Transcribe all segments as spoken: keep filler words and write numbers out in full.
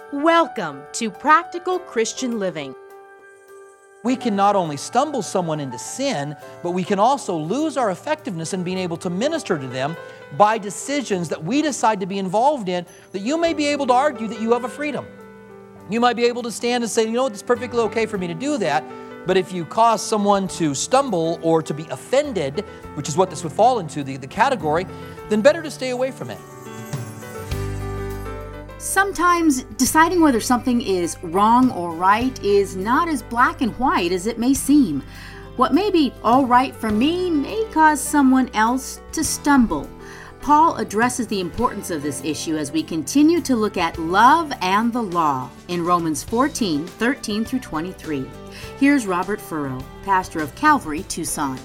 Welcome to Practical Christian Living. We can not only stumble someone into sin, but we can also lose our effectiveness in being able to minister to them by decisions that we decide to be involved in, that you may be able to argue that you have a freedom. You might be able to stand and say, you know what, it's perfectly okay for me to do that. But if you cause someone to stumble or to be offended, which is what this would fall into, the, the category, then better to stay away from it. Sometimes deciding whether something is wrong or right is not as black and white as it may seem. What may be all right for me may cause someone else to stumble. Paul addresses the importance of this issue as we continue to look at love and the law in Romans fourteen, thirteen through twenty-three. Here's Robert Furrow, pastor of Calvary, Tucson.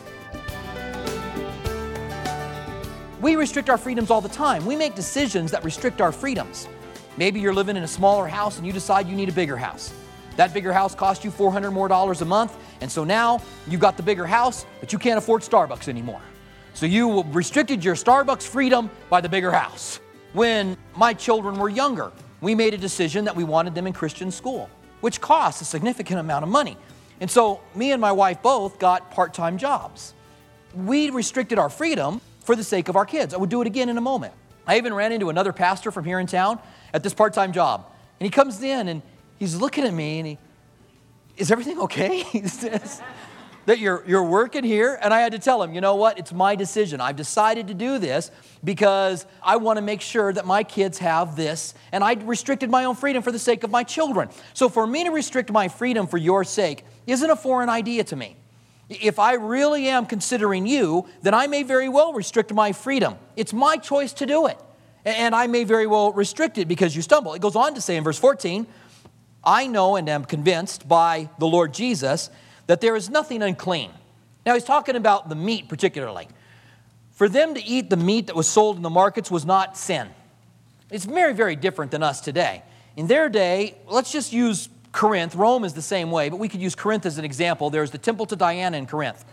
We restrict our freedoms all the time. We make decisions that restrict our freedoms. Maybe you're living in a smaller house and you decide you need a bigger house. That bigger house costs you four hundred more dollars a month, and so now you've got the bigger house, but you can't afford Starbucks anymore. So you restricted your Starbucks freedom by the bigger house. When my children were younger, we made a decision that we wanted them in Christian school, which costs a significant amount of money. And so me and my wife both got part-time jobs. We restricted our freedom for the sake of our kids. I would do it again in a moment. I even ran into another pastor from here in town at this part-time job. And he comes in and he's looking at me and he, is everything okay? He says, that you're, you're working here? And I had to tell him, you know what? It's my decision. I've decided to do this because I want to make sure that my kids have this. And I restricted my own freedom for the sake of my children. So for me to restrict my freedom for your sake isn't a foreign idea to me. If I really am considering you, then I may very well restrict my freedom. It's my choice to do it. And I may very well restrict it because you stumble. It goes on to say in verse fourteen, I know and am convinced by the Lord Jesus that there is nothing unclean. Now he's talking about the meat particularly. For them to eat the meat that was sold in the markets was not sin. It's very, very different than us today. In their day, let's just use Corinth. Rome is the same way, but we could use Corinth as an example. There's the temple to Diana in Corinth.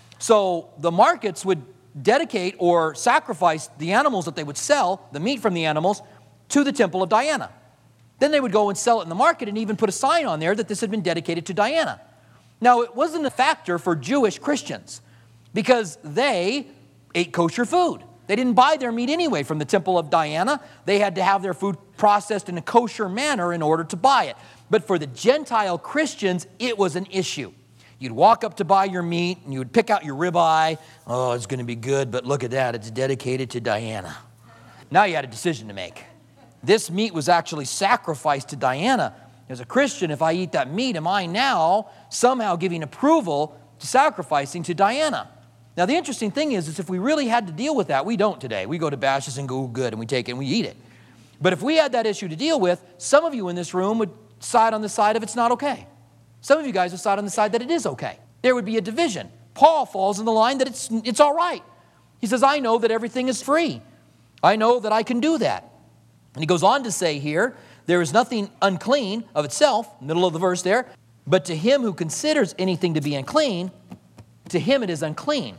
So the markets would dedicate or sacrifice the animals that they would sell, the meat from the animals, to the temple of Diana. Then they would go and sell it in the market and even put a sign on there that this had been dedicated to Diana. Now, it wasn't a factor for Jewish Christians because they ate kosher food. They didn't buy their meat anyway from the temple of Diana. They had to have their food processed in a kosher manner in order to buy it. But for the Gentile Christians, it was an issue. You'd walk up to buy your meat, and you would pick out your ribeye. Oh, it's going to be good, but look at that. It's dedicated to Diana. Now you had a decision to make. This meat was actually sacrificed to Diana. As a Christian, if I eat that meat, am I now somehow giving approval to sacrificing to Diana? Now, the interesting thing is, is if we really had to deal with that, we don't today. We go to Bashas' and go, good, and we take it and we eat it. But if we had that issue to deal with, some of you in this room would side on the side of it's not okay. Some of you guys would side on the side that it is okay. There would be a division. Paul falls in the line that it's, it's all right. He says, I know that everything is free. I know that I can do that. And he goes on to say here, there is nothing unclean of itself, middle of the verse there, but to him who considers anything to be unclean, to him it is unclean.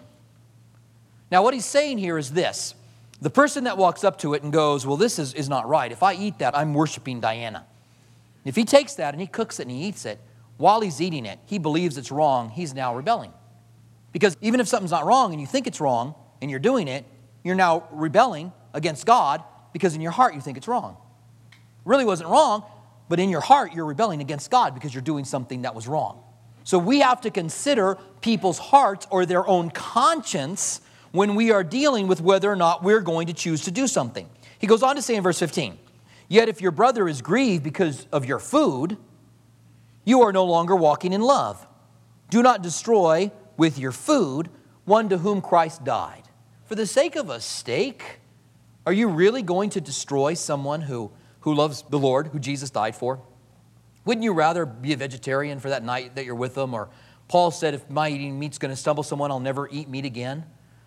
Now what he's saying here is this. The person that walks up to it and goes, well, this is, is not right. If I eat that, I'm worshiping Diana. If he takes that and he cooks it and he eats it, while he's eating it, he believes it's wrong, he's now rebelling. Because even if something's not wrong and you think it's wrong and you're doing it, you're now rebelling against God because in your heart you think it's wrong. It really wasn't wrong, but in your heart you're rebelling against God because you're doing something that was wrong. So we have to consider people's hearts or their own conscience when we are dealing with whether or not we're going to choose to do something. He goes on to say in verse fifteen, yet if your brother is grieved because of your food, you are no longer walking in love. Do not destroy with your food one to whom Christ died. For the sake of a steak, are you really going to destroy someone who, who loves the Lord, who Jesus died for? Wouldn't you rather be a vegetarian for that night that you're with them? Or Paul said, if my eating meat's going to stumble someone, I'll never eat meat again.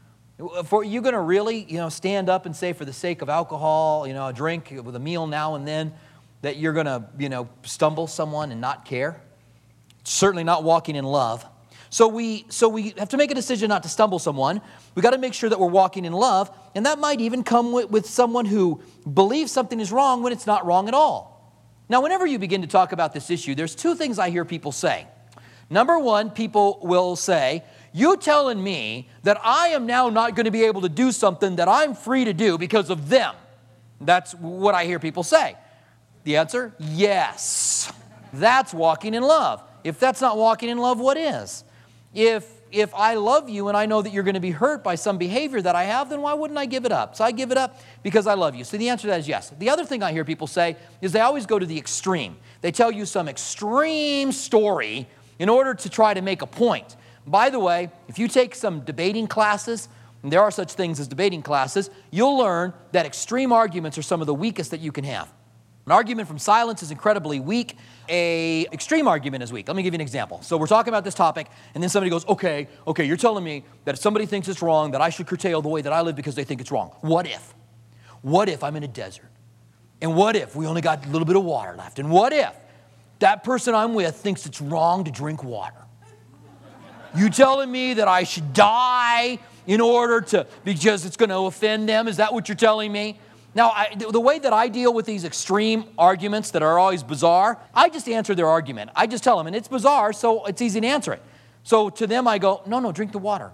For you going to really, you know, stand up and say for the sake of alcohol, you know, a drink with a meal now and then, that you're going to, you know, stumble someone and not care? Certainly not walking in love. So we so we have to make a decision not to stumble someone. We've got to make sure that we're walking in love, and that might even come with, with someone who believes something is wrong when it's not wrong at all. Now, whenever you begin to talk about this issue, there's two things I hear people say. Number one, people will say, you telling me that I am now not going to be able to do something that I'm free to do because of them. That's what I hear people say. The answer, yes. That's walking in love. If that's not walking in love, what is? If if I love you and I know that you're going to be hurt by some behavior that I have, then why wouldn't I give it up? So I give it up because I love you. So the answer to that is yes. The other thing I hear people say is they always go to the extreme. They tell you some extreme story in order to try to make a point. By the way, if you take some debating classes, and there are such things as debating classes, you'll learn that extreme arguments are some of the weakest that you can have. An argument from silence is incredibly weak. A extreme argument is weak. Let me give you an example. So we're talking about this topic, and then somebody goes, okay, okay, you're telling me that if somebody thinks it's wrong, that I should curtail the way that I live because they think it's wrong. What if? What if I'm in a desert? And what if we only got a little bit of water left? And what if that person I'm with thinks it's wrong to drink water? You telling me that I should die in order to, because it's going to offend them? Is that what you're telling me? Now, I, the way that I deal with these extreme arguments that are always bizarre, I just answer their argument. I just tell them, and it's bizarre, so it's easy to answer it. So to them, I go, no, no, drink the water.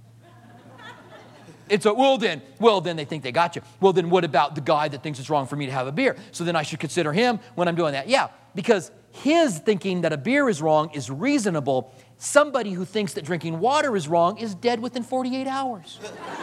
It's a, well then, well then they think they got you. Well then what about the guy that thinks it's wrong for me to have a beer? So then I should consider him when I'm doing that. Yeah, because his thinking that a beer is wrong is reasonable. Somebody who thinks that drinking water is wrong is dead within forty-eight hours.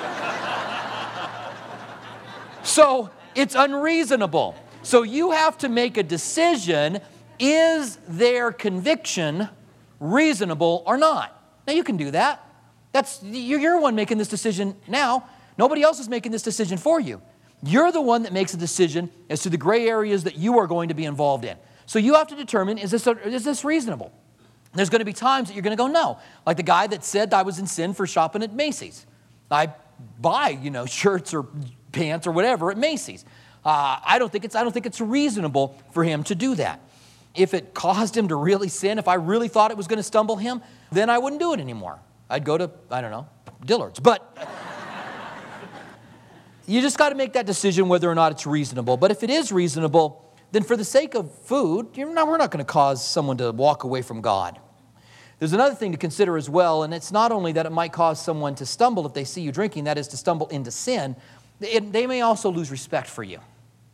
So it's unreasonable. So you have to make a decision, is their conviction reasonable or not? Now you can do that. That's, you're the one making this decision now. Nobody else is making this decision for you. You're the one that makes a decision as to the gray areas that you are going to be involved in. So you have to determine, is this, is this reasonable? There's going to be times that you're going to go, no. Like the guy that said I was in sin for shopping at Macy's. I buy, you know, shirts or pants or whatever at Macy's. Uh, I don't think it's I don't think it's reasonable for him to do that. If it caused him to really sin, if I really thought it was going to stumble him, then I wouldn't do it anymore. I'd go to, I don't know, Dillard's. But you just got to make that decision whether or not it's reasonable. But if it is reasonable, then for the sake of food, you're not, we're not going to cause someone to walk away from God. There's another thing to consider as well, and it's not only that it might cause someone to stumble if they see you drinking, that is to stumble into sin, it, they may also lose respect for you.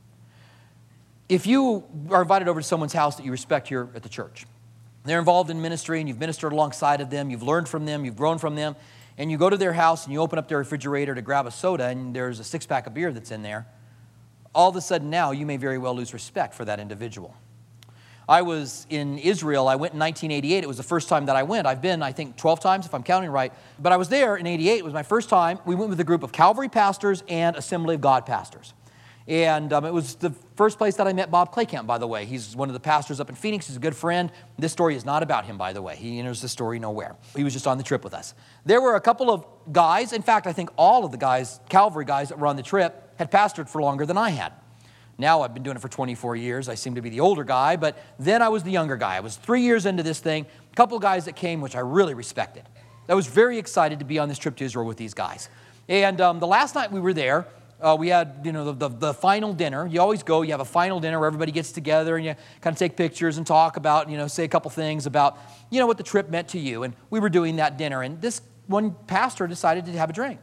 If you are invited over to someone's house that you respect here at the church, they're involved in ministry and you've ministered alongside of them, you've learned from them, you've grown from them, and you go to their house and you open up their refrigerator to grab a soda and there's a six-pack of beer that's in there, all of a sudden now you may very well lose respect for that individual. I was in Israel. I went in nineteen eighty-eight. It was the first time that I went. I've been, I think, twelve times, if I'm counting right. But I was there in eighty-eight. It was my first time. We went with a group of Calvary pastors and Assembly of God pastors. And um, it was the first place that I met Bob Claycamp, by the way. He's one of the pastors up in Phoenix. He's a good friend. This story is not about him, by the way. He enters the story nowhere. He was just on the trip with us. There were a couple of guys. In fact, I think all of the guys, Calvary guys that were on the trip, had pastored for longer than I had. Now I've been doing it for twenty-four years. I seem to be the older guy, but then I was the younger guy. I was three years into this thing. A couple of guys that came, which I really respected. I was very excited to be on this trip to Israel with these guys. And um, the last night we were there, uh, we had, you know, the, the, the final dinner. You always go, you have a final dinner where everybody gets together and you kind of take pictures and talk about, you know, say a couple things about, you know, what the trip meant to you. And we were doing that dinner, and this one pastor decided to have a drink,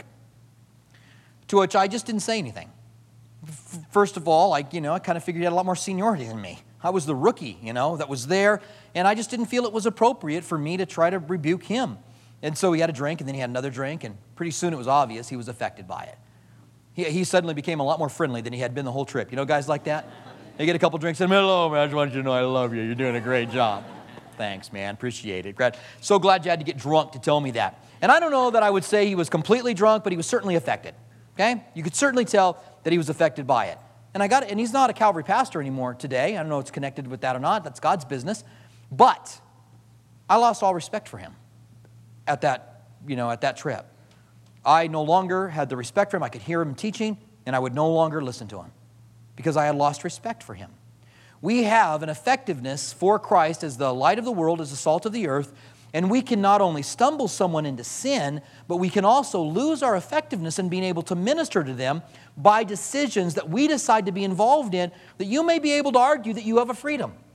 to which I just didn't say anything. First of all, I, you know, I kind of figured he had a lot more seniority than me. I was the rookie, you know, that was there, and I just didn't feel it was appropriate for me to try to rebuke him. And so he had a drink, and then he had another drink, and pretty soon it was obvious he was affected by it. He, he suddenly became a lot more friendly than he had been the whole trip. You know guys like that? They get a couple drinks, and hello, man, I just want you to know I love you. You're doing a great job. Thanks, man. Appreciate it. So glad you had to get drunk to tell me that. And I don't know that I would say he was completely drunk, but he was certainly affected. Okay? You could certainly tell that he was affected by it. And I got it, and he's not a Calvary pastor anymore today. I don't know if it's connected with that or not. That's God's business. But I lost all respect for him at that, you know, at that trip. I no longer had the respect for him. I could hear him teaching, and I would no longer listen to him because I had lost respect for him. We have an effectiveness for Christ as the light of the world, as the salt of the earth, and we can not only stumble someone into sin, but we can also lose our effectiveness in being able to minister to them by decisions that we decide to be involved in, that you may be able to argue that you have a freedom.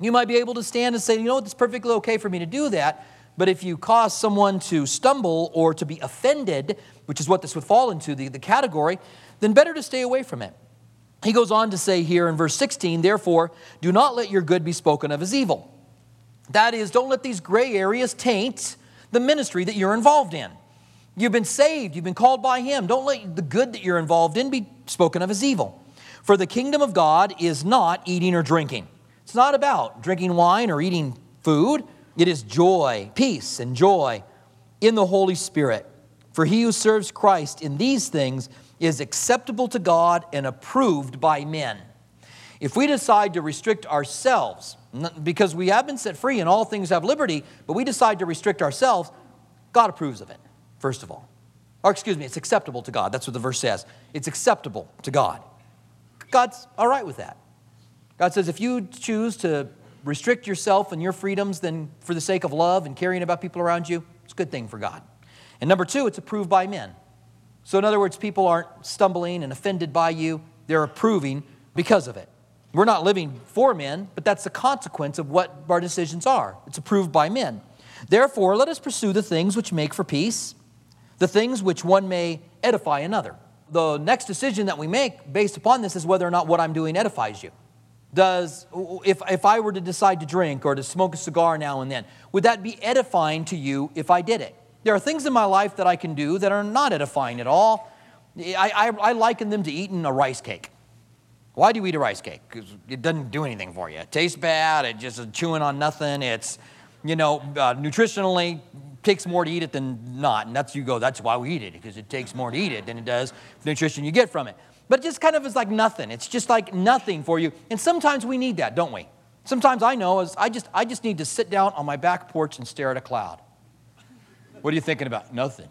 You might be able to stand and say, you know what, it's perfectly okay for me to do that. But if you cause someone to stumble or to be offended, which is what this would fall into, the, the category, then better to stay away from it. He goes on to say here in verse sixteen, therefore, do not let your good be spoken of as evil. That is, don't let these gray areas taint the ministry that you're involved in. You've been saved. You've been called by Him. Don't let the good that you're involved in be spoken of as evil. For the kingdom of God is not eating or drinking. It's not about drinking wine or eating food. It is joy, peace, and joy in the Holy Spirit. For he who serves Christ in these things is acceptable to God and approved by men. If we decide to restrict ourselves, because we have been set free and all things have liberty, but we decide to restrict ourselves, God approves of it, first of all. Or excuse me, it's acceptable to God. That's what the verse says. It's acceptable to God. God's all right with that. God says if you choose to restrict yourself and your freedoms, then for the sake of love and caring about people around you, it's a good thing for God. And number two, it's approved by men. So in other words, people aren't stumbling and offended by you. They're approving because of it. We're not living for men, but that's the consequence of what our decisions are. It's approved by men. Therefore, let us pursue the things which make for peace, the things which one may edify another. The next decision that we make based upon this is whether or not what I'm doing edifies you. Does, if, if I were to decide to drink or to smoke a cigar now and then, would that be edifying to you if I did it? There are things in my life that I can do that are not edifying at all. I, I, I liken them to eating a rice cake. Why do you eat a rice cake? Because it doesn't do anything for you. It tastes bad. It just is chewing on nothing. It's, you know, uh, nutritionally takes more to eat it than not. And that's, you go, that's why we eat it, because it takes more to eat it than it does the nutrition you get from it. But it just kind of is like nothing. It's just like nothing for you. And sometimes we need that, don't we? Sometimes I know is I just I just need to sit down on my back porch and stare at a cloud. What are you thinking about? Nothing.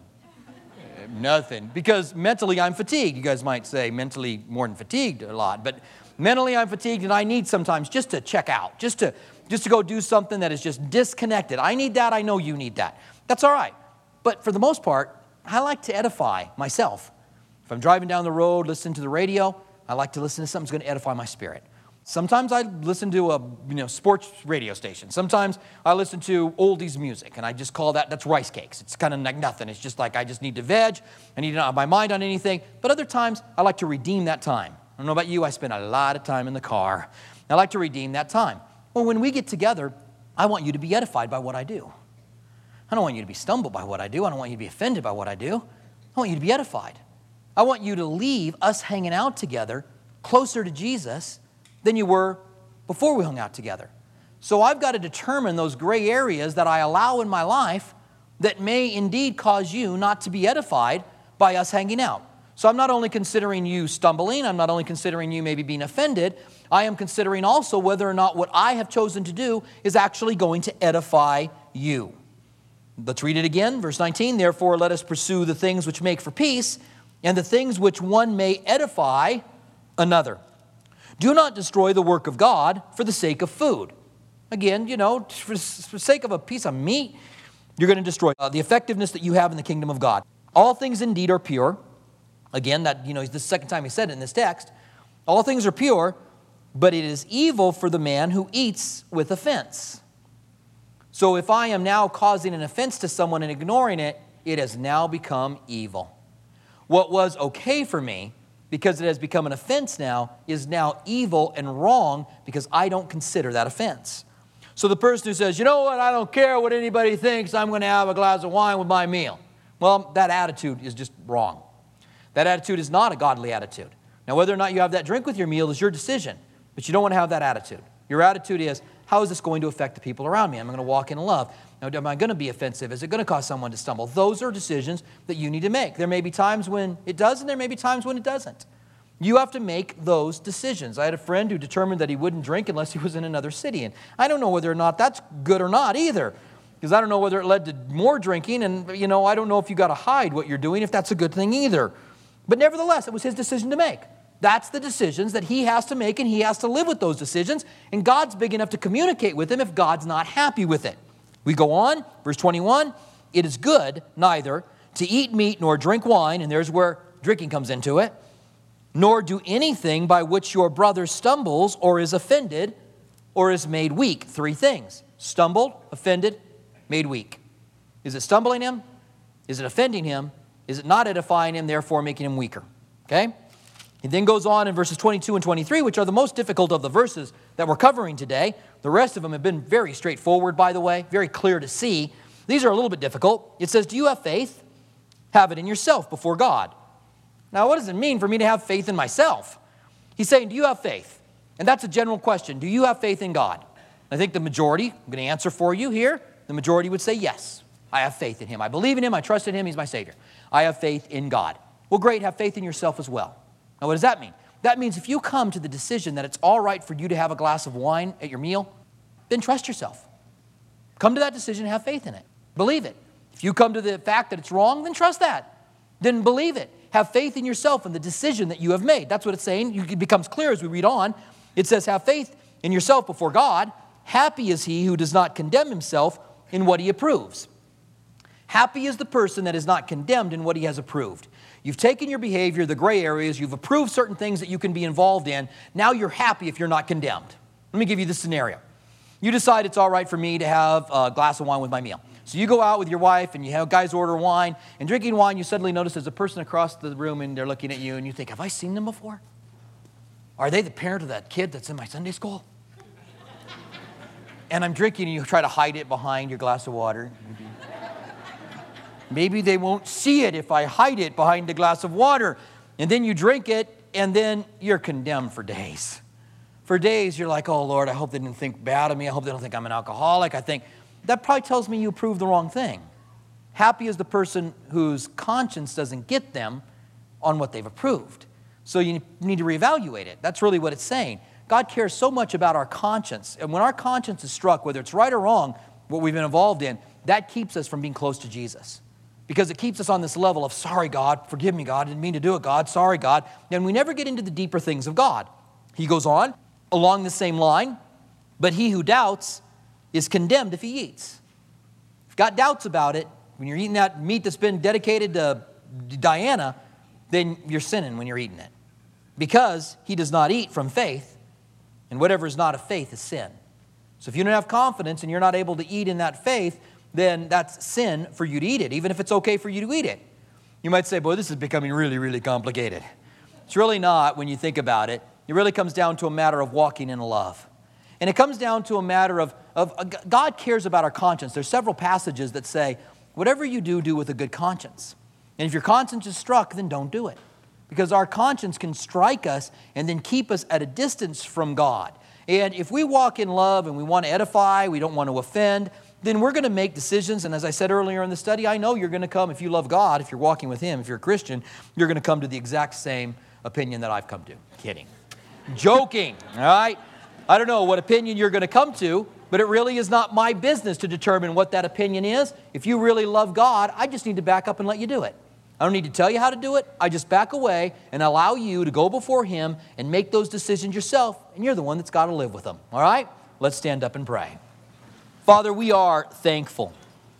Nothing. Because mentally I'm fatigued. You guys might say mentally more than fatigued a lot. But mentally I'm fatigued and I need sometimes just to check out. Just to, just to go do something that is just disconnected. I need that. I know you need that. That's all right. But for the most part, I like to edify myself. If I'm driving down the road, listening to the radio, I like to listen to something that's going to edify my spirit. Sometimes I listen to a you know sports radio station. Sometimes I listen to oldies music, and I just call that, that's rice cakes. It's kind of like nothing. It's just like I just need to veg. I need to not have my mind on anything. But other times, I like to redeem that time. I don't know about you, I spend a lot of time in the car. I like to redeem that time. Well, when we get together, I want you to be edified by what I do. I don't want you to be stumbled by what I do. I don't want you to be offended by what I do. I want you to be edified. I want you to leave us hanging out together closer to Jesus than you were before we hung out together. So I've got to determine those gray areas that I allow in my life that may indeed cause you not to be edified by us hanging out. So I'm not only considering you stumbling, I'm not only considering you maybe being offended, I am considering also whether or not what I have chosen to do is actually going to edify you. Let's read it again, verse nineteen. Therefore, let us pursue the things which make for peace, and the things which one may edify another. Do not destroy the work of God for the sake of food. Again, you know, for the sake of a piece of meat, you're going to destroy uh, the effectiveness that you have in the kingdom of God. All things indeed are pure. Again, that, you know, the second time he said it in this text. All things are pure, but it is evil for the man who eats with offense. So if I am now causing an offense to someone and ignoring it, it has now become evil. What was okay for me, because it has become an offense now, is now evil and wrong because I don't consider that offense. So the person who says, you know what, I don't care what anybody thinks, I'm going to have a glass of wine with my meal. Well, that attitude is just wrong. That attitude is not a godly attitude. Now, whether or not you have that drink with your meal is your decision, but you don't want to have that attitude. Your attitude is, how is this going to affect the people around me? I'm going to walk in love. Now, am I going to be offensive? Is it going to cause someone to stumble? Those are decisions that you need to make. There may be times when it does, and there may be times when it doesn't. You have to make those decisions. I had a friend who determined that he wouldn't drink unless he was in another city, and I don't know whether or not that's good or not either, because I don't know whether it led to more drinking, and, you know, I don't know if you got to hide what you're doing, if that's a good thing either. But nevertheless, it was his decision to make. That's the decisions that he has to make, and he has to live with those decisions, and God's big enough to communicate with him if God's not happy with it. We go on, verse twenty-one, it is good neither to eat meat nor drink wine, and there's where drinking comes into it, nor do anything by which your brother stumbles or is offended. or is made weak? Three things. Stumbled, offended, made weak. Is it stumbling him? Is it offending him? Is it not edifying him, therefore making him weaker? Okay? He then goes on in verses twenty-two and twenty-three, which are the most difficult of the verses that we're covering today. The rest of them have been very straightforward, by the way, very clear to see. These are a little bit difficult. It says, do you have faith? Have it in yourself before God. Now, what does it mean for me to have faith in myself? He's saying, do you have faith? And that's a general question. Do you have faith in God? I think the majority, I'm going to answer for you here, the majority would say yes. I have faith in him. I believe in him. I trust in him. He's my Savior. I have faith in God. Well, great. Have faith in yourself as well. Now, what does that mean? That means if you come to the decision that it's all right for you to have a glass of wine at your meal, then trust yourself. Come to that decision and have faith in it. Believe it. If you come to the fact that it's wrong, then trust that. Then believe it. Have faith in yourself and the decision that you have made. That's what it's saying. It becomes clear as we read on. It says, have faith in yourself before God. Happy is he who does not condemn himself in what he approves. Happy is the person that is not condemned in what he has approved. You've taken your behavior, the gray areas, you've approved certain things that you can be involved in. Now you're happy if you're not condemned. Let me give you this scenario. You decide it's all right for me to have a glass of wine with my meal. So you go out with your wife and you have guys order wine, and drinking wine, you suddenly notice there's a person across the room and they're looking at you and you think, have I seen them before? Are they the parent of that kid that's in my Sunday school? And I'm drinking and you try to hide it behind your glass of water. Maybe they won't see it if I hide it behind the glass of water. And then you drink it, and then you're condemned for days. For days, you're like, oh, Lord, I hope they didn't think bad of me. I hope they don't think I'm an alcoholic. I think that probably tells me you approved the wrong thing. Happy is the person whose conscience doesn't get them on what they've approved. So you need to reevaluate it. That's really what it's saying. God cares so much about our conscience. And when our conscience is struck, whether it's right or wrong, what we've been involved in, that keeps us from being close to Jesus. Because it keeps us on this level of, sorry, God, forgive me, God, I didn't mean to do it, God, sorry, God. And we never get into the deeper things of God. He goes on along the same line, but he who doubts is condemned if he eats. If you've got doubts about it, when you're eating that meat that's been dedicated to Diana, then you're sinning when you're eating it. Because he does not eat from faith, and whatever is not of faith is sin. So if you don't have confidence and you're not able to eat in that faith, then that's sin for you to eat it, even if it's okay for you to eat it. You might say, boy, this is becoming really, really complicated. It's really not when you think about it. It really comes down to a matter of walking in love. And it comes down to a matter of, of uh, God cares about our conscience. There's several passages that say, whatever you do, do with a good conscience. And if your conscience is struck, then don't do it. Because our conscience can strike us and then keep us at a distance from God. And if we walk in love and we want to edify, we don't want to offend, then we're going to make decisions. And as I said earlier in the study, I know you're going to come, if you love God, if you're walking with Him, if you're a Christian, you're going to come to the exact same opinion that I've come to. Kidding. Joking, all right? I don't know what opinion you're going to come to, but it really is not my business to determine what that opinion is. If you really love God, I just need to back up and let you do it. I don't need to tell you how to do it. I just back away and allow you to go before Him and make those decisions yourself, and you're the one that's got to live with them, all right? Let's stand up and pray. Father, we are thankful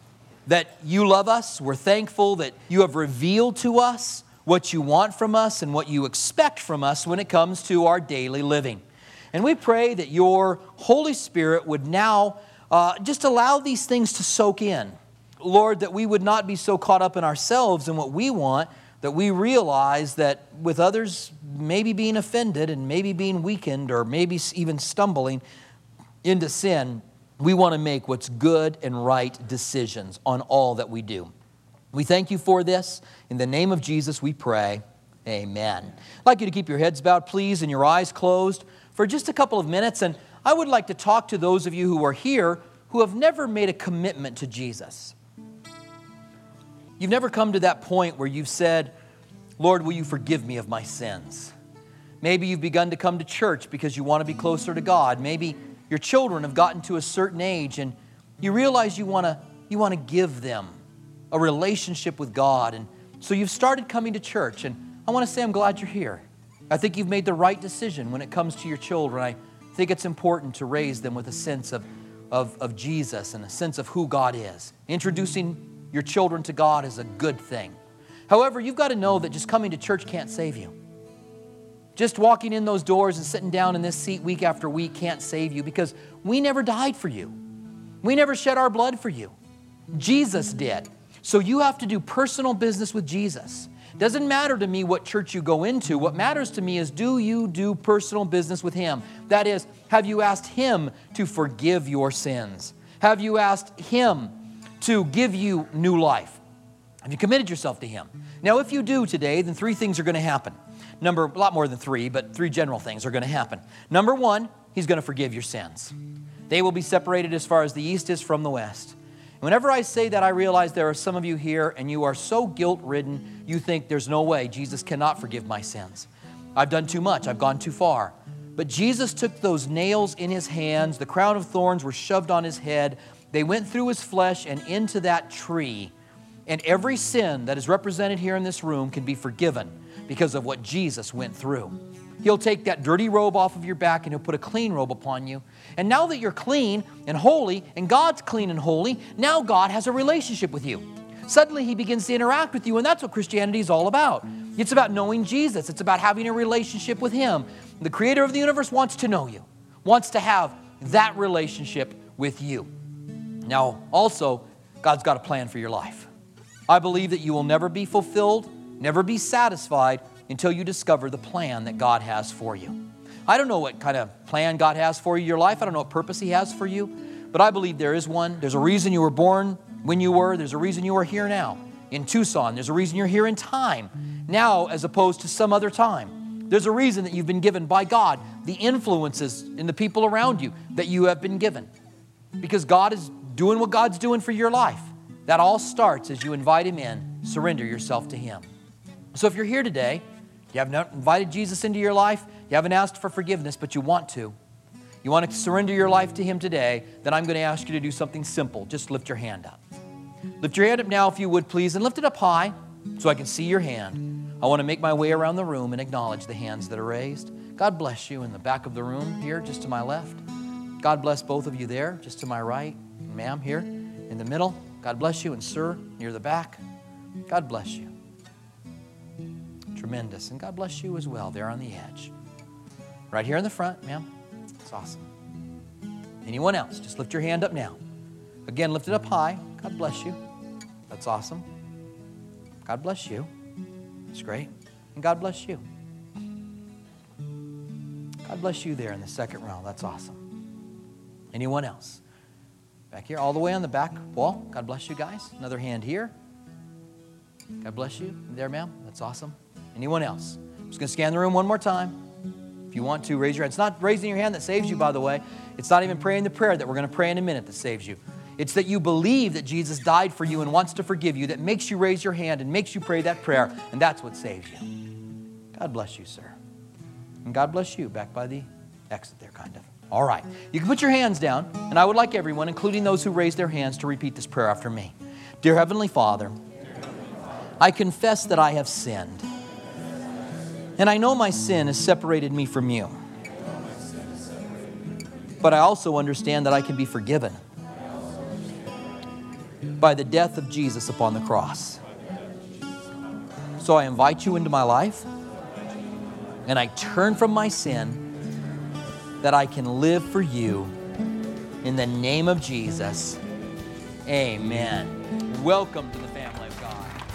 that you love us. We're thankful that you have revealed to us what you want from us and what you expect from us when it comes to our daily living. And we pray that your Holy Spirit would now uh, just allow these things to soak in. Lord, that we would not be so caught up in ourselves and what we want, that we realize that with others maybe being offended and maybe being weakened or maybe even stumbling into sin, we want to make what's good and right decisions on all that we do. We thank you for this. In the name of Jesus, we pray. Amen. I'd like you to keep your heads bowed, please, and your eyes closed for just a couple of minutes. And I would like to talk to those of you who are here who have never made a commitment to Jesus. You've never come to that point where you've said, Lord, will you forgive me of my sins? Maybe you've begun to come to church because you want to be closer to God. Maybe your children have gotten to a certain age and you realize you want to you want to give them a relationship with God. And so you've started coming to church. And I want to say I'm glad you're here. I think you've made the right decision when it comes to your children. I think it's important to raise them with a sense of, of, of Jesus and a sense of who God is. Introducing your children to God is a good thing. However, you've got to know that just coming to church can't save you. Just walking in those doors and sitting down in this seat week after week can't save you, because we never died for you. We never shed our blood for you. Jesus did. So you have to do personal business with Jesus. Doesn't matter to me what church you go into. What matters to me is, do you do personal business with Him? That is, have you asked Him to forgive your sins? Have you asked Him to give you new life? Have you committed yourself to Him? Now, if you do today, then three things are going to happen. Number, a lot more than three, but three general things are going to happen. Number one, He's going to forgive your sins. They will be separated as far as the east is from the west. Whenever I say that, I realize there are some of you here and you are so guilt-ridden, you think there's no way Jesus cannot forgive my sins. I've done too much. I've gone too far. But Jesus took those nails in His hands. The crown of thorns were shoved on His head. They went through His flesh and into that tree. And every sin that is represented here in this room can be forgiven because of what Jesus went through. He'll take that dirty robe off of your back and He'll put a clean robe upon you. And now that you're clean and holy, and God's clean and holy, now God has a relationship with you. Suddenly He begins to interact with you, and that's what Christianity is all about. It's about knowing Jesus. It's about having a relationship with Him. The Creator of the universe wants to know you, wants to have that relationship with you. Now, also, God's got a plan for your life. I believe that you will never be fulfilled, never be satisfied until you discover the plan that God has for you. I don't know what kind of plan God has for you, your life. I don't know what purpose He has for you, but I believe there is one. There's a reason you were born when you were. There's a reason you are here now in Tucson. There's a reason you're here in time now as opposed to some other time. There's a reason that you've been given by God, the influences in the people around you that you have been given, because God is doing what God's doing for your life. That all starts as you invite Him in, surrender yourself to Him. So if you're here today, you have not invited Jesus into your life, you haven't asked for forgiveness, but you want to, you want to surrender your life to Him today, then I'm going to ask you to do something simple. Just lift your hand up. Lift your hand up now if you would, please, and lift it up high so I can see your hand. I want to make my way around the room and acknowledge the hands that are raised. God bless you in the back of the room here, just to my left. God bless both of you there, just to my right. Ma'am, here in the middle. God bless you. And sir, near the back. God bless you. Tremendous. And God bless you as well there on the edge. Right here in the front, ma'am. It's awesome. Anyone else? Just lift your hand up now. Again, lift it up high. God bless you. That's awesome. God bless you. It's great. And God bless you. God bless you there in the second row. That's awesome. Anyone else? Back here, all the way on the back wall. God bless you guys. Another hand here. God bless you. There, ma'am. That's awesome. Anyone else? I'm just going to scan the room one more time. If you want to, raise your hand. It's not raising your hand that saves you, by the way. It's not even praying the prayer that we're going to pray in a minute that saves you. It's that you believe that Jesus died for you and wants to forgive you that makes you raise your hand and makes you pray that prayer, and that's what saves you. God bless you, sir. And God bless you back by the exit there, kind of. All right. You can put your hands down, and I would like everyone, including those who raised their hands, to repeat this prayer after me. Dear Heavenly Father, I confess that I have sinned, and I know my sin has separated me from you. But I also understand that I can be forgiven by the death of Jesus upon the cross. So I invite you into my life, and I turn from my sin that I can live for you. In the name of Jesus, amen. Welcome to the family of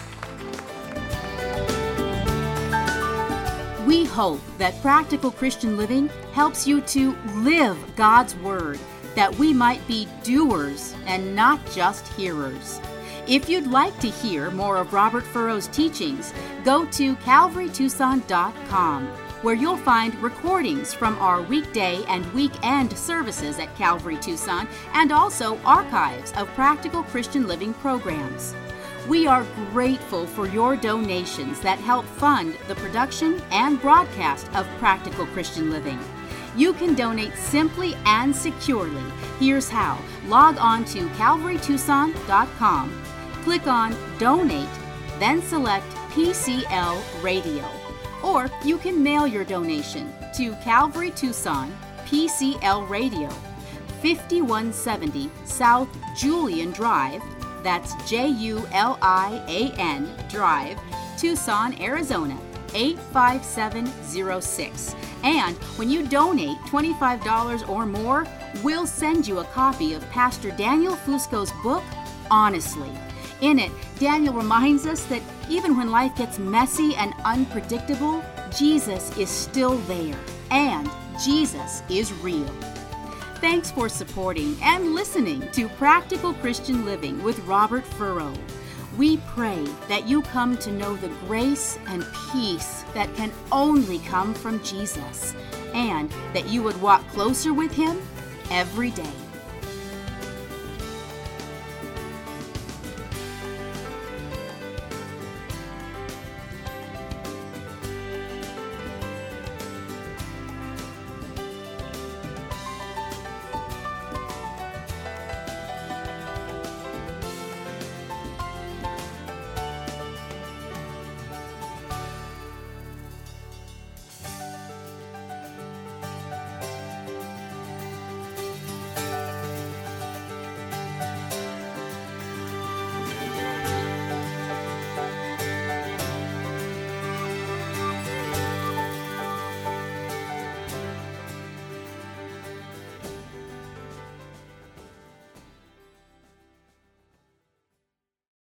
God. We hope that Practical Christian Living helps you to live God's Word, that we might be doers and not just hearers. If you'd like to hear more of Robert Furrow's teachings, go to calvary tucson dot com, where you'll find recordings from our weekday and weekend services at Calvary Tucson, and also archives of Practical Christian Living programs. We are grateful for your donations that help fund the production and broadcast of Practical Christian Living. You can donate simply and securely. Here's how. Log on to calvary tucson dot com, click on Donate, then select P C L Radio. Or you can mail your donation to Calvary Tucson, P C L Radio, fifty-one seventy South Julian Drive, that's J U L I A N Drive, Tucson, Arizona, eight five seven zero six. And when you donate twenty-five dollars or more, we'll send you a copy of Pastor Daniel Fusco's book, Honestly. In it, Daniel reminds us that even when life gets messy and unpredictable, Jesus is still there, and Jesus is real. Thanks for supporting and listening to Practical Christian Living with Robert Furrow. We pray that you come to know the grace and peace that can only come from Jesus, and that you would walk closer with Him every day.